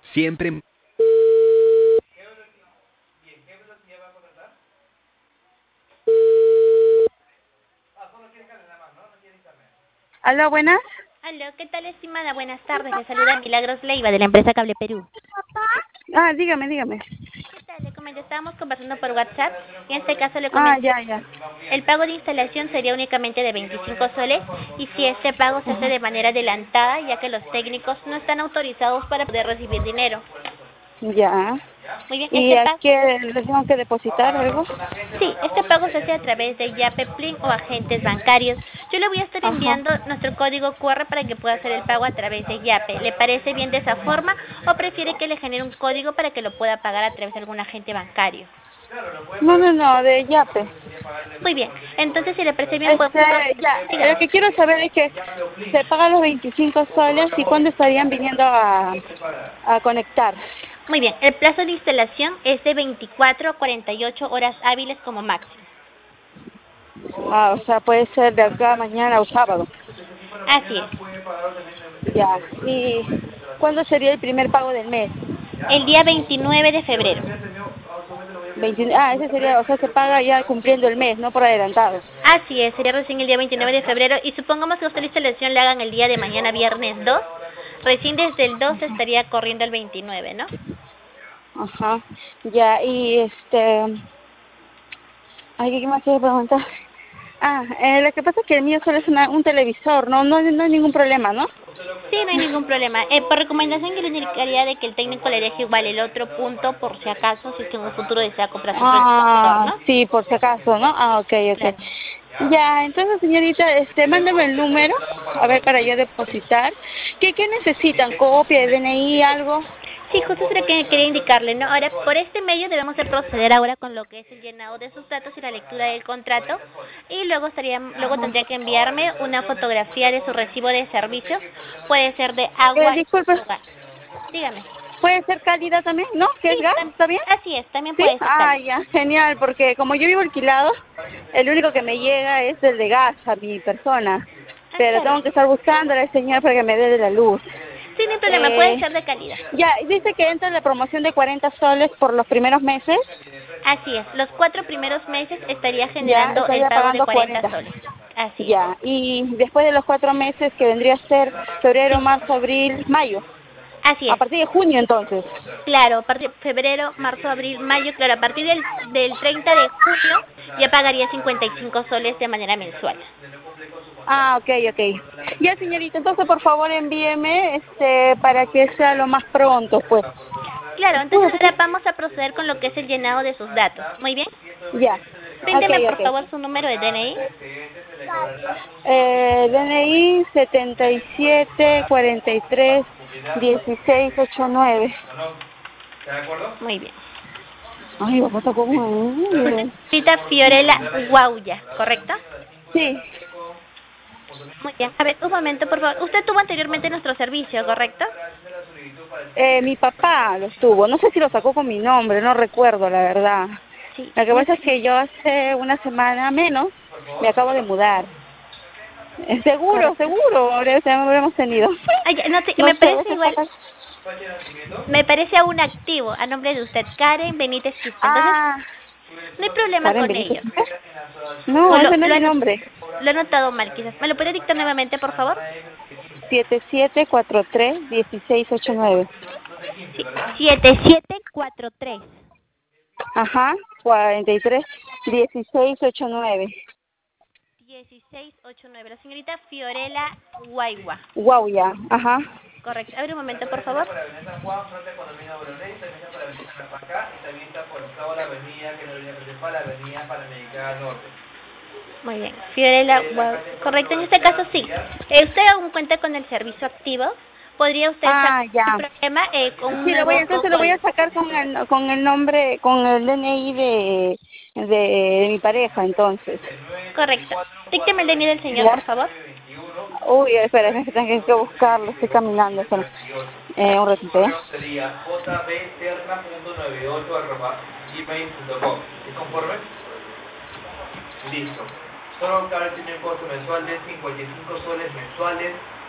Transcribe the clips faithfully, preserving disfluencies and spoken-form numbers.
Siempre. Aló, buenas. Aló, ¿qué tal, estimada? Buenas tardes. Le saluda Milagros Leiva de la empresa Cable Perú. Ah, dígame, dígame. ¿Qué tal? Le comento, estábamos conversando por WhatsApp y en este caso le Ah, comento, ya, ya. el pago de instalación sería únicamente de veinticinco soles y si este pago se hace de manera adelantada, ya que los técnicos no están autorizados para poder recibir dinero. Ya. Muy bien, ¿Y este a pago, qué le tengo que depositar algo? sí, este pago se hace a través de Yape, Plin o agentes bancarios. Yo le voy a estar Ajá. enviando nuestro código Q R para que pueda hacer el pago a través de Yape. ¿Le parece bien de esa forma o prefiere que le genere un código para que lo pueda pagar a través de algún agente bancario? No, no, no, de Yape. Muy bien, entonces si le parece bien podemos Este, proceder. ya, Dígame. lo que quiero saber es que se pagan los veinticinco soles y cuándo estarían viniendo a, a conectar. Muy bien, el plazo de instalación es de veinticuatro a cuarenta y ocho horas hábiles como máximo. Ah, o sea, puede ser de acá a mañana o sábado. Así es. Ya. ¿Y cuándo sería el primer pago del mes? El día veintinueve de febrero. veintinueve. Ah, ese sería, o sea, se paga ya cumpliendo el mes, no por adelantado. Así es, sería recién el día veintinueve de febrero y supongamos que usted la instalación la hagan el día de mañana viernes dos, recién desde el dos estaría corriendo el veintinueve, ¿no? Ajá. Ya, y este... Ay, ¿qué más quiero preguntar? Ah, eh, lo que pasa es que el mío solo es una, un televisor, no, no, no hay ningún problema, ¿no? Sí, no hay ningún problema. Eh, por recomendación yo le indicaría de que el técnico le deje igual el otro punto por si acaso, si es que en un futuro desea comprar su televisor, Ah, ¿no? sí, por si acaso, ¿no? Ah, ok, ok. Claro. Ya, entonces, señorita, este, mándame el número, a ver, para yo depositar. ¿Qué, qué necesitan? ¿Copia de D N I, algo? Sí, justo es lo que quería indicarle, ¿no? Ahora, por este medio debemos de proceder ahora con lo que es el llenado de sus datos y la lectura del contrato y luego estaría, luego Ajá. tendría que enviarme una fotografía de su recibo de servicio, puede ser de Eh, agua disculpe, o gas. Dígame. ¿puede ser cálida también, no? ¿Qué es Sí, gas? tam- ¿Está bien? así es, también ¿Sí? puede ser Ah, cálido. ya, genial, porque como yo vivo alquilado, el único que me llega es el de gas a mi persona, Ah, pero claro. tengo que estar buscando al señor para que me dé de la luz. Sí, no hay problema, puede Eh, ser de calidad. ya, dice que entra la promoción de cuarenta soles por los primeros meses, Así es, los cuatro primeros meses estaría ya generando el estaría pago de pagando cuarenta cuarenta. soles. Así es. Ya, y después de los cuatro meses, que vendría a ser febrero, Sí, marzo, abril, mayo, así a es. partir de junio entonces. Claro, a partir de febrero, marzo, abril, mayo, claro, a partir del, del treinta de junio ya pagaría cincuenta y cinco soles de manera mensual. Ah, ok, ok. Ya, señorita, entonces por favor envíeme este para que sea lo más pronto, pues. Claro, entonces ahora vamos a proceder con lo que es el llenado de sus datos. Muy bien. Ya, ok, Bríndeme por ok. favor su número de D N I. Eh, D N I setenta y siete cuarenta y tres dieciséis ochenta y nueve. Muy bien. Ay, papá, está como... Señorita Fiorella Guauya, ¿correcto? Sí, Muy bien. A ver, un momento, por favor. Usted tuvo anteriormente nuestro servicio, ¿correcto? eh, mi papá los tuvo. No sé si lo sacó con mi nombre, no recuerdo, la verdad. Sí, Lo que muy pasa es que yo hace una semana menos me acabo de mudar. Eh, Seguro, correcto. seguro, ahora ya habremos tenido. Ay, ya, no sé, No me sé, a parece veces igual, pasa. me parece aún activo a nombre de usted, Karen Benítez Quispe. Entonces, Ah, no hay problema Karen con Benítez. ello. No, O lo, ese no es lo, mi he, not- nombre. lo he notado mal, quizás. ¿Me lo puede dictar nuevamente, por favor? siete siete cuatro tres uno seis ocho nueve. Sí, siete siete cuatro tres. Ajá, cuarenta y tres dieciséis ochenta y nueve. dieciséis ochenta y nueve. La señorita Fiorella Guaigua. Wow, ya, ajá. Correcto. A ver un momento, por favor. Muy bien. Fiorella Guaigua. Correcto, en este caso sí. Eh, usted aún cuenta con el servicio activo. Podría usted sacar Ah, sin ya. problema eh, con un Sí, lo voy, nuevo entonces lo voy a código. sacar con el, con el nombre, con el D N I de, de, de mi pareja, entonces. Correcto. Dícteme el D N I del señor, ¿Ya? por favor. Uy, espera, es que tengo que buscarlo, estoy caminando. Espera. Eh, un ratito, ¿ya?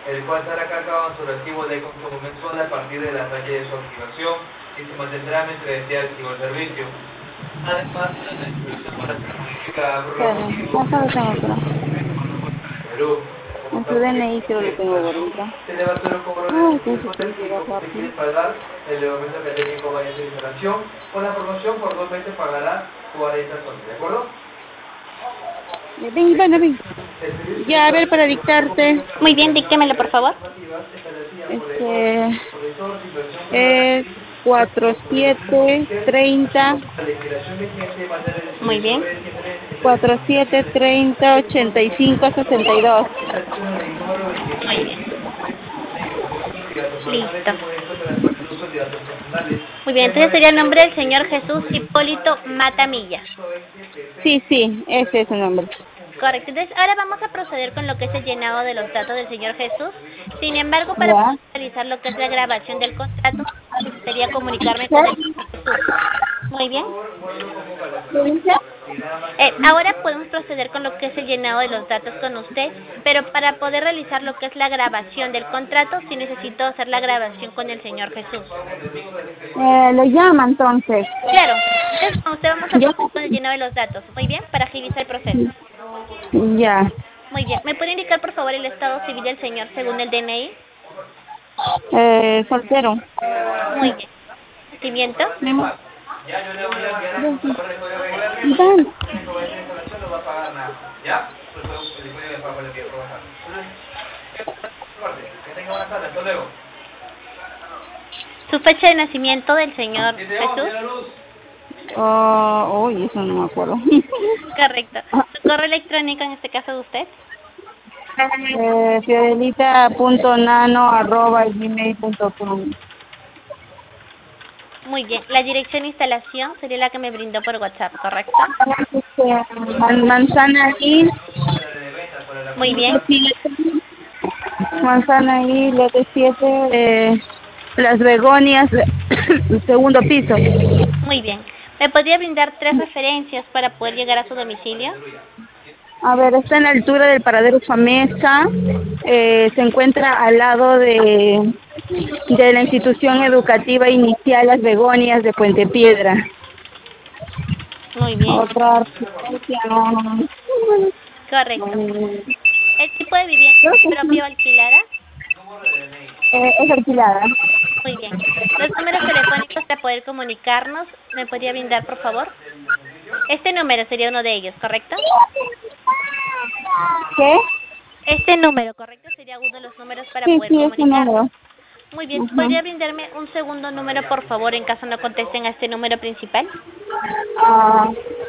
el cual será cargado en su recibo de consumo mensual a partir de la fecha de su activación y se mantendrá mientras esté activo el servicio. Además, la inscripción para certificar Espera, ya sabes, tengo otro. Perú, como En su estamos en D N I creo lo tengo ahorita. se le va a hacer un cobro de Ay, ¿cómo se cinco puede llegar técnico. Si quiere rápido? pagar el momento que técnico vaya a hacer instalación, con la promoción por dos meses pagará cuarenta soles, ¿de acuerdo? Ya, ven, bueno, ven. Ya, a ver, para dictarte. Muy bien, díctemelo, por favor. Este es cuatro siete treinta Muy bien. cuatro siete treinta ochenta y cinco sesenta y dos. Muy bien. Listo. Muy bien, entonces sería el nombre del señor Jesús Hipólito Matamilla. Sí, sí, ese es su nombre. Correcto, entonces ahora vamos a proceder con lo que es el llenado de los datos del señor Jesús. Sin embargo, para ¿Ya? poder realizar lo que es la grabación del contrato, necesitaría comunicarme con el ¿Qué? señor Jesús. Muy bien. ¿Qué dice? Eh, ahora podemos proceder con lo que es el llenado de los datos con usted, pero para poder realizar lo que es la grabación del contrato, sí necesito hacer la grabación con el señor Jesús. Eh, lo llama entonces. Claro, entonces con usted vamos a ¿Ya? proceder con el llenado de los datos. Muy bien, para agilizar el proceso. Ya. Muy bien, ¿me puede indicar por favor el estado civil del señor según el D N I? Eh, soltero. Muy bien. ¿Nacimiento? Memo. Ya, yo le voy a enviar a Ven, su correo de verde, ven. mañana el técnico va a hacer instalación, no va a pagar nada. ¿Ya? Pues el código de pago le quiero trabajar. Que tenga buenas tardes, hasta luego. ¿Su fecha de nacimiento del señor Que te amo, Jesús? señora Luz. Oh, uy, eso no me acuerdo. Correcto. ¿Su correo electrónico en este caso de usted? Eh, fidelita punto nano arroba gmail punto com. Muy bien. La dirección de instalación sería la que me brindó por WhatsApp, ¿correcto? Este, man- manzana y Muy bien. manzana y lote siete de las begonias, segundo piso. Muy bien. ¿Me podría brindar tres referencias para poder llegar a su domicilio? A ver, está en la altura del paradero Famesa, eh, se encuentra al lado de, de la institución educativa inicial Las Begonias de Puente Piedra. Muy bien. Otra referencia, no, no, no. Correcto. Mm, ¿El tipo de vivienda creo es que propia sí. o alquilada? Eh, es alquilada. Muy bien. Los números telefónicos para poder comunicarnos, ¿me podría brindar, por favor? Este número sería uno de ellos, ¿correcto? ¿Qué? Este número, ¿correcto? Sería uno de los números para Sí, poder sí, es un comunicarnos. número. Muy bien. Ajá. ¿Podría brindarme un segundo número, por favor, en caso no contesten a este número principal? Ah,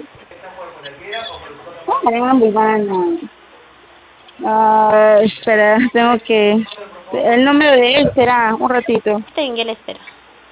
una ambulana. Ah, espera, tengo que... El número de él será, un ratito. Está bien, yo le espero.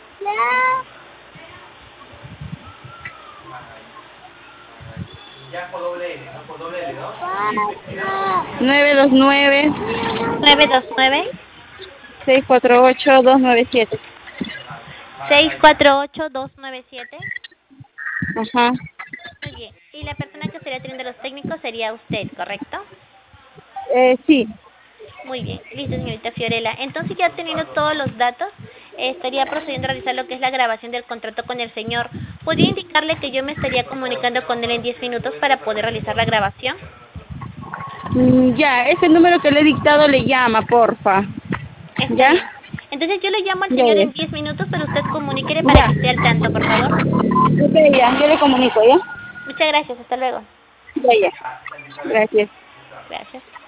Ya por doble L, ¿no? Por doble L, ¿no? nueve dos nueve, nueve dos nueve, seis cuatro ocho, dos nueve siete. seis cuatro ocho, dos nueve siete. Ajá. Muy bien. Y la persona que estaría teniendo los técnicos sería usted, ¿correcto? Eh, sí. Muy bien, listo, señorita Fiorella. Entonces, ya teniendo todos los datos, eh, estaría procediendo a realizar lo que es la grabación del contrato con el señor. ¿Podría indicarle que yo me estaría comunicando con él en diez minutos para poder realizar la grabación? Mm, ya, ese número que le he dictado le llama, porfa. Está ¿Ya? bien. Entonces, yo le llamo al Ya, señor ya. en diez minutos, pero usted comuníquele para Ya. que esté al tanto, por favor. Ok, ya, yo le comunico, ¿ya? Muchas gracias, hasta luego. Ya, ya. Gracias. Gracias.